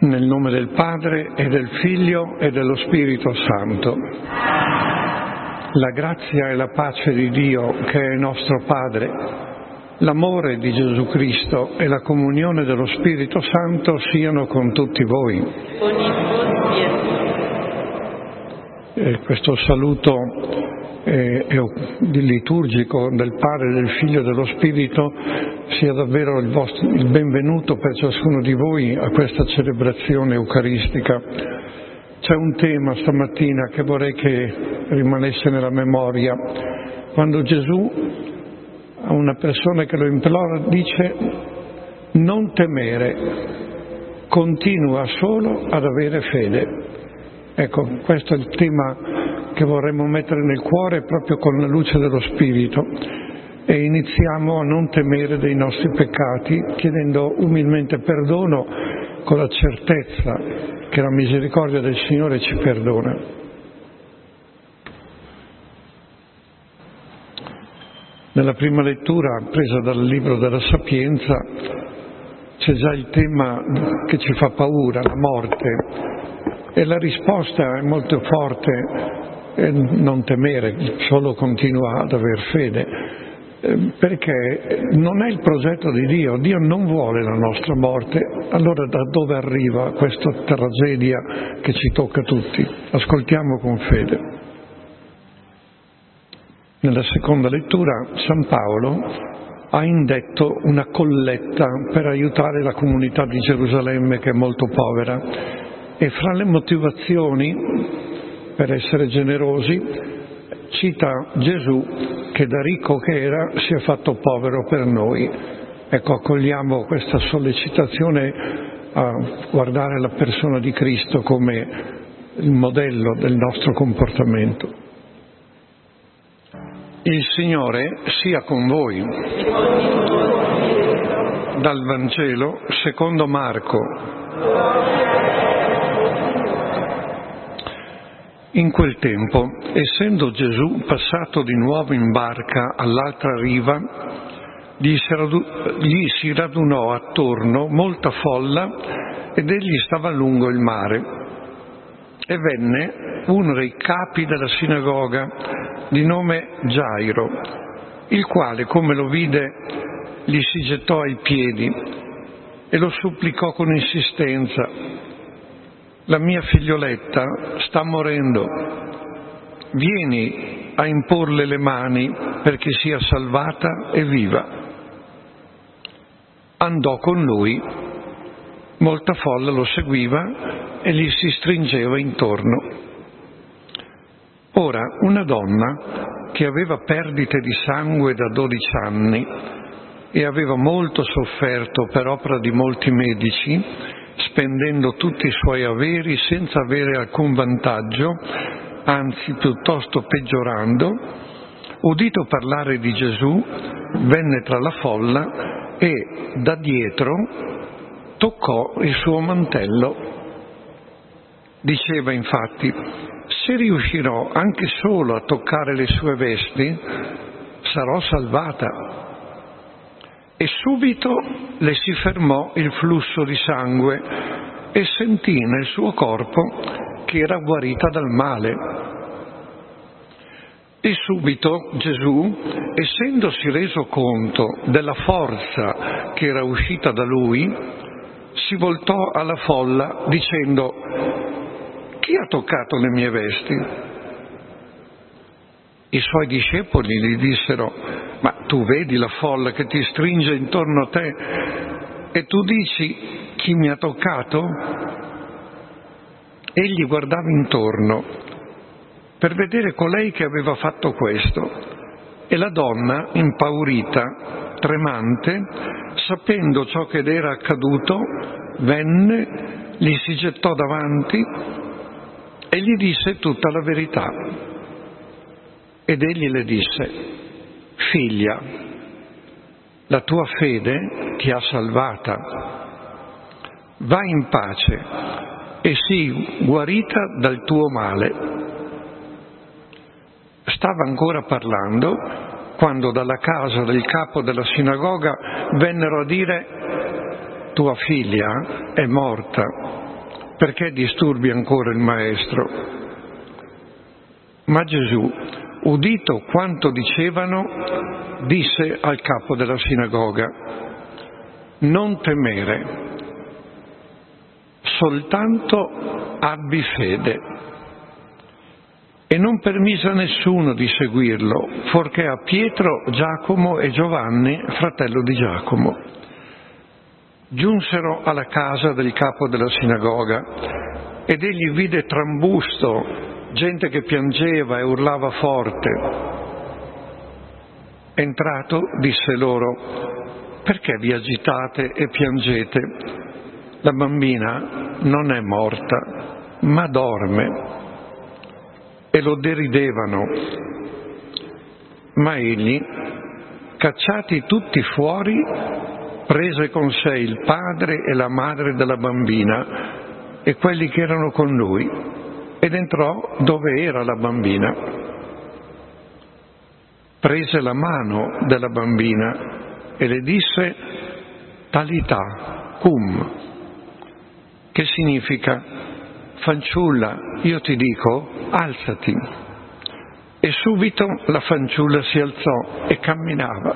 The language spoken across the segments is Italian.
Nel nome del Padre e del Figlio e dello Spirito Santo. La grazia e la pace di Dio, che è nostro Padre, l'amore di Gesù Cristo e la comunione dello Spirito Santo siano con tutti voi. Con il tuo spirito. Questo saluto liturgico del Padre, del Figlio e dello Spirito sia davvero il benvenuto per ciascuno di voi a questa celebrazione eucaristica. C'è un tema stamattina che vorrei che rimanesse nella memoria. Quando Gesù a una persona che lo implora dice: non temere, continua solo ad avere fede. Ecco, questo è il tema che vorremmo mettere nel cuore proprio con la luce dello Spirito, e iniziamo a non temere dei nostri peccati, chiedendo umilmente perdono con la certezza che la misericordia del Signore ci perdona. Nella prima lettura, presa dal libro della Sapienza, c'è già il tema che ci fa paura, la morte, e la risposta è molto forte: non temere, solo continua ad aver fede, perché non è il progetto di Dio. Dio non vuole la nostra morte. Allora da dove arriva questa tragedia che ci tocca tutti? Ascoltiamo con fede. Nella seconda lettura San Paolo ha indetto una colletta per aiutare la comunità di Gerusalemme, che è molto povera, e fra le motivazioni per essere generosi cita Gesù che da ricco che era si è fatto povero per noi. Ecco, accogliamo questa sollecitazione a guardare la persona di Cristo come il modello del nostro comportamento. Il Signore sia con voi. Dal Vangelo secondo Marco. In quel tempo, essendo Gesù passato di nuovo in barca all'altra riva, gli si radunò attorno molta folla ed egli stava lungo il mare. E venne uno dei capi della sinagoga, di nome Gairo, il quale, come lo vide, gli si gettò ai piedi e lo supplicò con insistenza: la mia figlioletta sta morendo, vieni a imporle le mani perché sia salvata e viva. Andò con lui, molta folla lo seguiva e gli si stringeva intorno. Ora una donna che aveva perdite di sangue da 12 anni e aveva molto sofferto per opera di molti medici, spendendo tutti i suoi averi senza avere alcun vantaggio, anzi piuttosto peggiorando, udito parlare di Gesù, venne tra la folla e da dietro toccò il suo mantello. Diceva infatti: se riuscirò anche solo a toccare le sue vesti, sarò salvata. E subito le si fermò il flusso di sangue e sentì nel suo corpo che era guarita dal male. E subito Gesù, essendosi reso conto della forza che era uscita da lui, si voltò alla folla dicendo: chi ha toccato le mie vesti? I suoi discepoli gli dissero: ma tu vedi la folla che ti stringe intorno a te e tu dici: chi mi ha toccato? Egli guardava intorno per vedere colei che aveva fatto questo, e la donna, impaurita, tremante, sapendo ciò che le era accaduto, venne, gli si gettò davanti e gli disse tutta la verità. Ed egli le disse: figlia, la tua fede ti ha salvata, vai in pace e sii guarita dal tuo male. Stava ancora parlando quando dalla casa del capo della sinagoga vennero a dire: tua figlia è morta, perché disturbi ancora il Maestro? Ma Gesù, udito quanto dicevano, disse al capo della sinagoga: non temere, soltanto abbi fede. E non permise a nessuno di seguirlo, fuorché a Pietro, Giacomo e Giovanni, fratello di Giacomo. Giunsero alla casa del capo della sinagoga ed egli vide trambusto, gente che piangeva e urlava forte. Entrato, disse loro: perché vi agitate e piangete? La bambina non è morta, ma dorme. E lo deridevano. Ma egli, cacciati tutti fuori, prese con sé il padre e la madre della bambina e quelli che erano con lui, ed entrò dove era la bambina. Prese la mano della bambina e le disse: Talità cum, che significa: fanciulla, io ti dico, alzati. E subito la fanciulla si alzò e camminava.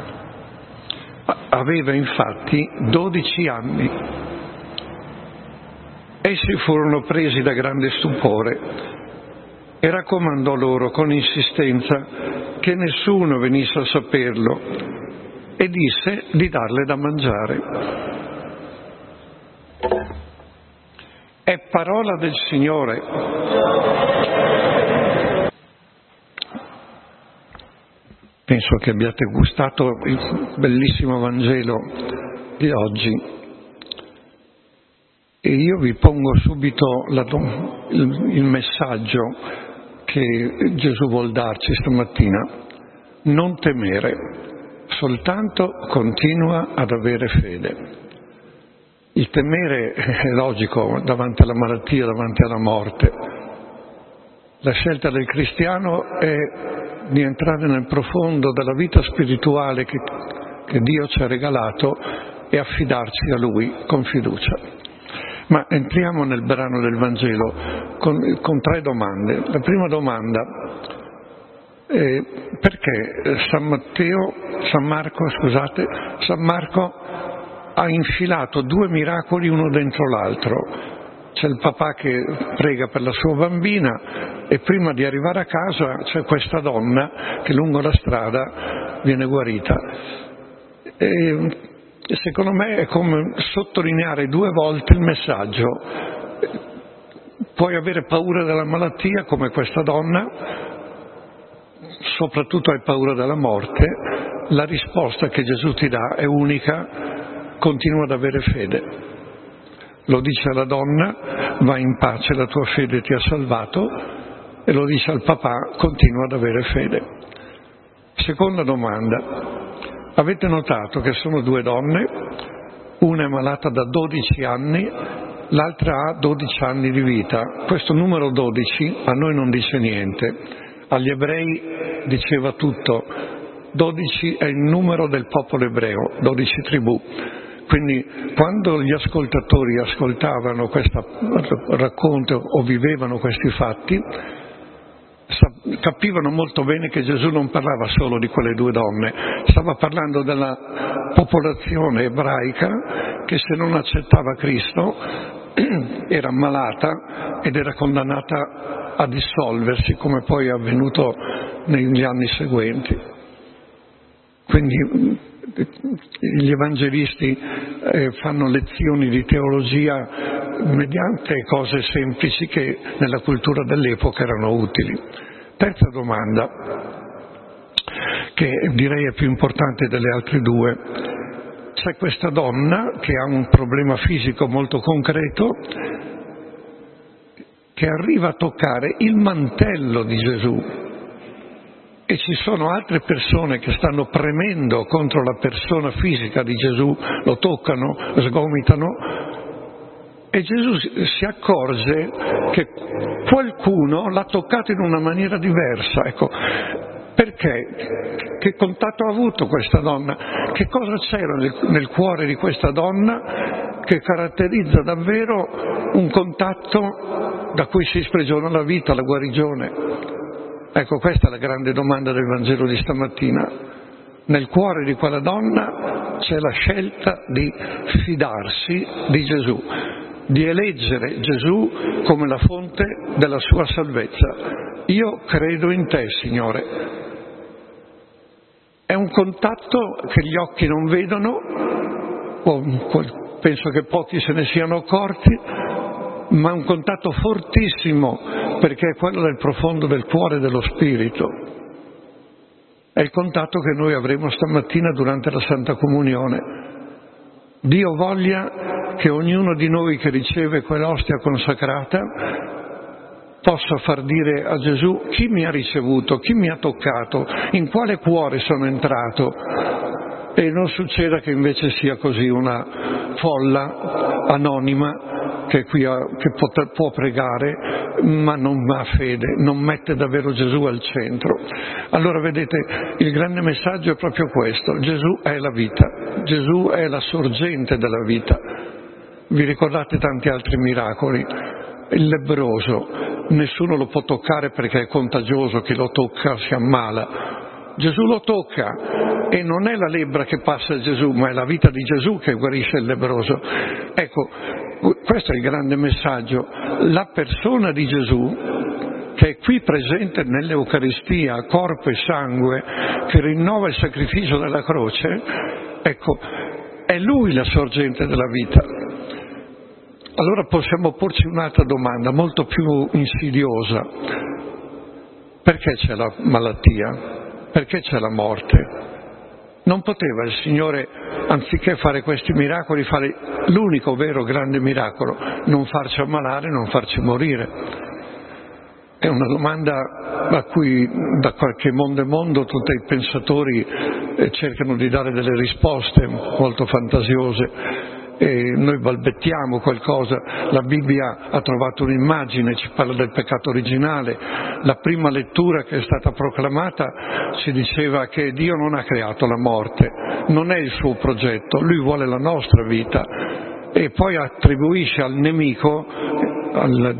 Aveva infatti 12 anni. Essi furono presi da grande stupore e raccomandò loro con insistenza che nessuno venisse a saperlo e disse di darle da mangiare. È parola del Signore. Penso che abbiate gustato il bellissimo Vangelo di oggi. E io vi pongo subito il messaggio che Gesù vuol darci stamattina. Non temere, soltanto continua ad avere fede. Il temere è logico davanti alla malattia, davanti alla morte. La scelta del cristiano è di entrare nel profondo della vita spirituale che Dio ci ha regalato e affidarci a Lui con fiducia. Ma entriamo nel brano del Vangelo con 3 domande. La prima domanda è: perché San Marco ha infilato 2 miracoli uno dentro l'altro? C'è il papà che prega per la sua bambina e prima di arrivare a casa c'è questa donna che lungo la strada viene guarita. E secondo me è come sottolineare 2 volte il messaggio. Puoi avere paura della malattia come questa donna, soprattutto hai paura della morte, la risposta che Gesù ti dà è unica: continua ad avere fede. Lo dice alla donna: vai in pace, la tua fede ti ha salvato. E lo dice al papà: continua ad avere fede. Seconda domanda: avete notato che sono 2 donne? Una è malata da 12 anni, l'altra ha 12 anni di vita. Questo numero 12 a noi non dice niente, agli ebrei diceva tutto. 12 è il numero del popolo ebreo, 12 tribù. Quindi quando gli ascoltatori ascoltavano questo racconto o vivevano questi fatti, capivano molto bene che Gesù non parlava solo di quelle 2 donne, stava parlando della popolazione ebraica che, se non accettava Cristo, era malata ed era condannata a dissolversi, come poi è avvenuto negli anni seguenti. Quindi gli evangelisti fanno lezioni di teologia mediante cose semplici che nella cultura dell'epoca erano utili. Terza domanda, che direi è più importante delle altre 2. C'è questa donna che ha un problema fisico molto concreto, che arriva a toccare il mantello di Gesù, e ci sono altre persone che stanno premendo contro la persona fisica di Gesù, lo toccano, sgomitano, e Gesù si accorge che qualcuno l'ha toccato in una maniera diversa. Ecco, perché? Che contatto ha avuto questa donna? Che cosa c'era nel cuore di questa donna che caratterizza davvero un contatto da cui si sprigiona la vita, la guarigione. Ecco, questa è la grande domanda del Vangelo di stamattina. Nel cuore di quella donna c'è la scelta di fidarsi di Gesù, di eleggere Gesù come la fonte della sua salvezza. Io credo in te, Signore. È un contatto che gli occhi non vedono, penso che pochi se ne siano accorti, ma è un contatto fortissimo, perché è quello del profondo del cuore dello Spirito. È il contatto che noi avremo stamattina durante la Santa Comunione. Dio voglia che ognuno di noi che riceve quell'ostia consacrata possa far dire a Gesù: chi mi ha ricevuto, chi mi ha toccato, in quale cuore sono entrato, e non succeda che invece sia così una folla anonima che può pregare ma non ha fede, non mette davvero Gesù al centro. Allora vedete, il grande messaggio è proprio questo: Gesù è la vita, Gesù è la sorgente della vita. Vi ricordate tanti altri miracoli? Il lebbroso, nessuno lo può toccare perché è contagioso, chi lo tocca si ammala. Gesù lo tocca e non è la lebbra che passa a Gesù, ma è la vita di Gesù che guarisce il lebbroso. Ecco, questo è il grande messaggio. La persona di Gesù, che è qui presente nell'Eucaristia, corpo e sangue, che rinnova il sacrificio della croce, ecco, è Lui la sorgente della vita. Allora possiamo porci un'altra domanda, molto più insidiosa. Perché c'è la malattia? Perché c'è la morte? Non poteva il Signore, anziché fare questi miracoli, fare l'unico vero grande miracolo: non farci ammalare, non farci morire? È una domanda a cui da qualche mondo e mondo tutti i pensatori cercano di dare delle risposte molto fantasiose. E noi balbettiamo qualcosa. La Bibbia ha trovato un'immagine, ci parla del peccato originale. La prima lettura che è stata proclamata ci diceva che Dio non ha creato la morte, non è il suo progetto, Lui vuole la nostra vita, e poi attribuisce al nemico, al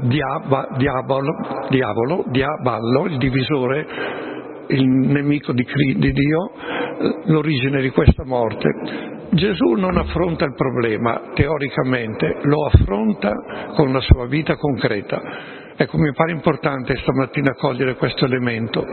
diavolo, il divisore, il nemico di Dio, l'origine di questa morte. Gesù non affronta il problema teoricamente, lo affronta con la sua vita concreta. Ecco, mi pare importante stamattina cogliere questo elemento.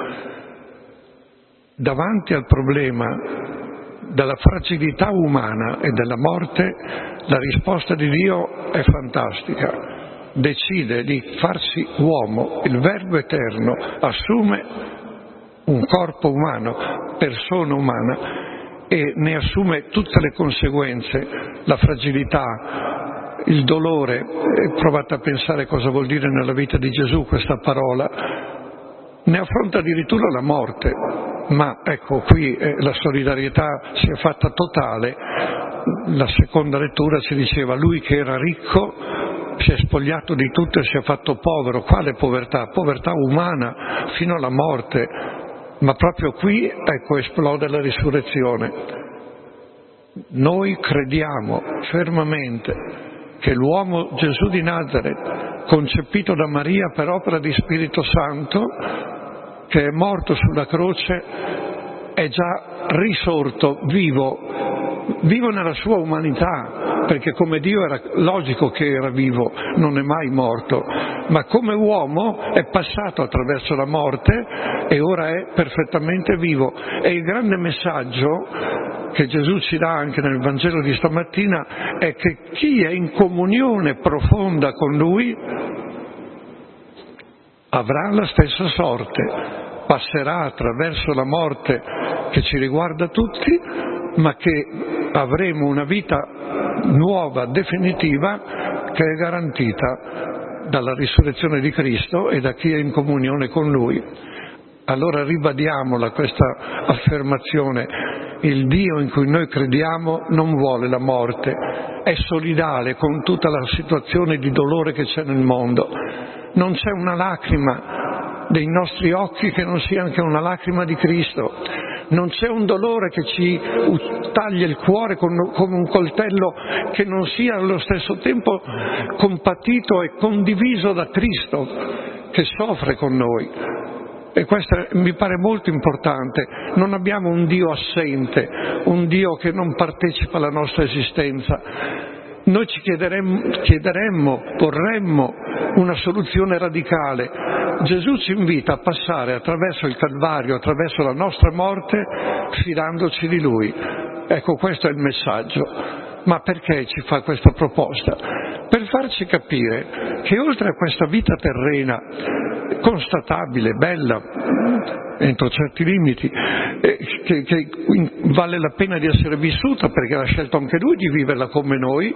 Davanti al problema della fragilità umana e della morte, la risposta di Dio è fantastica. Decide di farsi uomo, il Verbo eterno assume un corpo umano, persona umana, e ne assume tutte le conseguenze, la fragilità, il dolore. Provate a pensare cosa vuol dire nella vita di Gesù questa parola. Ne affronta addirittura la morte, ma ecco, qui la solidarietà si è fatta totale. La seconda lettura ci diceva: lui che era ricco si è spogliato di tutto e si è fatto povero. Quale povertà? Povertà umana fino alla morte. Ma proprio qui, ecco, esplode la risurrezione. Noi crediamo fermamente che l'uomo Gesù di Nazaret, concepito da Maria per opera di Spirito Santo, che è morto sulla croce, è già risorto, vivo nella sua umanità, perché come Dio era logico che era vivo, non è mai morto, ma come uomo è passato attraverso la morte e ora è perfettamente vivo. E il grande messaggio che Gesù ci dà anche nel Vangelo di stamattina è che chi è in comunione profonda con Lui avrà la stessa sorte, passerà attraverso la morte che ci riguarda tutti, ma che avremo una vita nuova, definitiva, che è garantita dalla risurrezione di Cristo e da chi è in comunione con Lui. Allora ribadiamola questa affermazione: il Dio in cui noi crediamo non vuole la morte, è solidale con tutta la situazione di dolore che c'è nel mondo. Non c'è una lacrima dei nostri occhi che non sia anche una lacrima di Cristo. Non c'è un dolore che ci taglia il cuore come un coltello che non sia allo stesso tempo compatito e condiviso da Cristo che soffre con noi. E questo mi pare molto importante. Non abbiamo un Dio assente, un Dio che non partecipa alla nostra esistenza. Noi ci chiederemmo, porremmo una soluzione radicale. Gesù ci invita a passare attraverso il Calvario, attraverso la nostra morte, fidandoci di Lui. Ecco, questo è il messaggio. Ma perché ci fa questa proposta? Per farci capire che oltre a questa vita terrena, constatabile, bella, entro certi limiti, che vale la pena di essere vissuta perché ha scelto anche Lui di viverla come noi,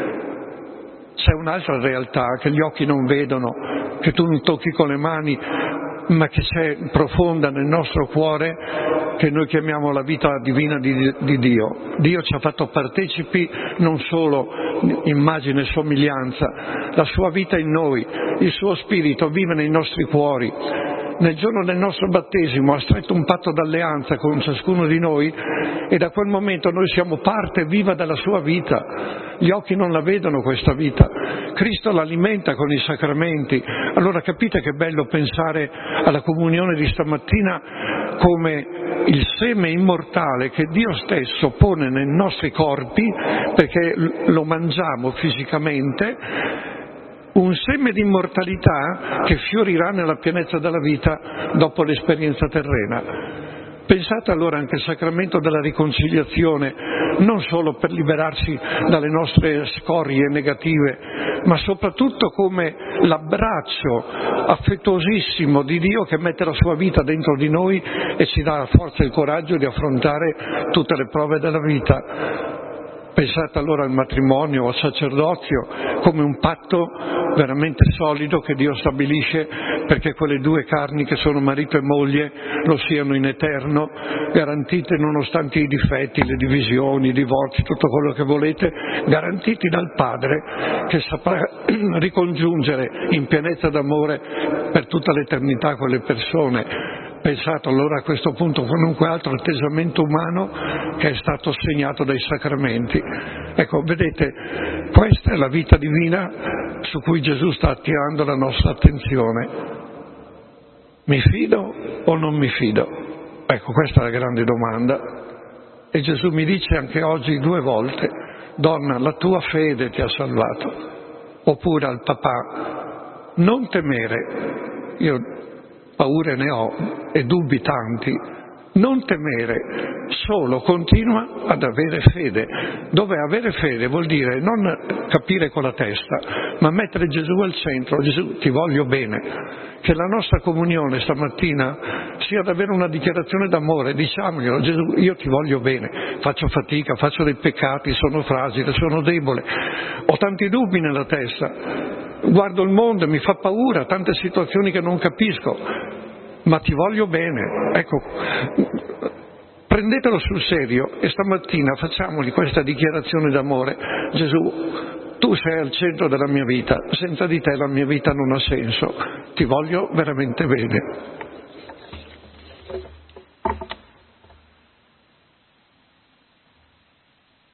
c'è un'altra realtà che gli occhi non vedono, che tu non tocchi con le mani, ma che c'è profonda nel nostro cuore, che noi chiamiamo la vita divina di Dio. Dio ci ha fatto partecipi non solo immagine e somiglianza, la sua vita in noi, il suo spirito vive nei nostri cuori. Nel giorno del nostro battesimo ha stretto un patto d'alleanza con ciascuno di noi e da quel momento noi siamo parte viva della sua vita. Gli occhi non la vedono questa vita, Cristo l'alimenta con i sacramenti. Allora capite che bello pensare alla comunione di stamattina come il seme immortale che Dio stesso pone nei nostri corpi perché lo mangiamo fisicamente, un seme di immortalità che fiorirà nella pienezza della vita dopo l'esperienza terrena. Pensate allora anche al sacramento della riconciliazione, non solo per liberarci dalle nostre scorie negative, ma soprattutto come l'abbraccio affettuosissimo di Dio che mette la sua vita dentro di noi e ci dà la forza e il coraggio di affrontare tutte le prove della vita. Pensate allora al matrimonio, al sacerdozio, come un patto veramente solido che Dio stabilisce perché quelle due carni che sono marito e moglie lo siano in eterno, garantite nonostante i difetti, le divisioni, i divorzi, tutto quello che volete, garantiti dal Padre che saprà ricongiungere in pienezza d'amore per tutta l'eternità quelle persone. Pensate allora a questo punto qualunque altro atteggiamento umano che è stato segnato dai sacramenti. Ecco, vedete, questa è la vita divina su cui Gesù sta attirando la nostra attenzione. Mi fido o non mi fido? Ecco, questa è la grande domanda. E Gesù mi dice anche oggi 2 volte, donna, la tua fede ti ha salvato. Oppure al papà, non temere, io paure ne ho e dubbi tanti, non temere, solo continua ad avere fede. Dove avere fede vuol dire non capire con la testa, ma mettere Gesù al centro. Gesù, ti voglio bene. Che la nostra comunione stamattina sia davvero una dichiarazione d'amore, diciamoglielo, Gesù, io ti voglio bene, faccio fatica, faccio dei peccati, sono fragile, sono debole, ho tanti dubbi nella testa, guardo il mondo, mi fa paura, tante situazioni che non capisco, ma ti voglio bene. Ecco, prendetelo sul serio e stamattina facciamogli questa dichiarazione d'amore. Gesù, tu sei al centro della mia vita, senza di te la mia vita non ha senso, ti voglio veramente bene.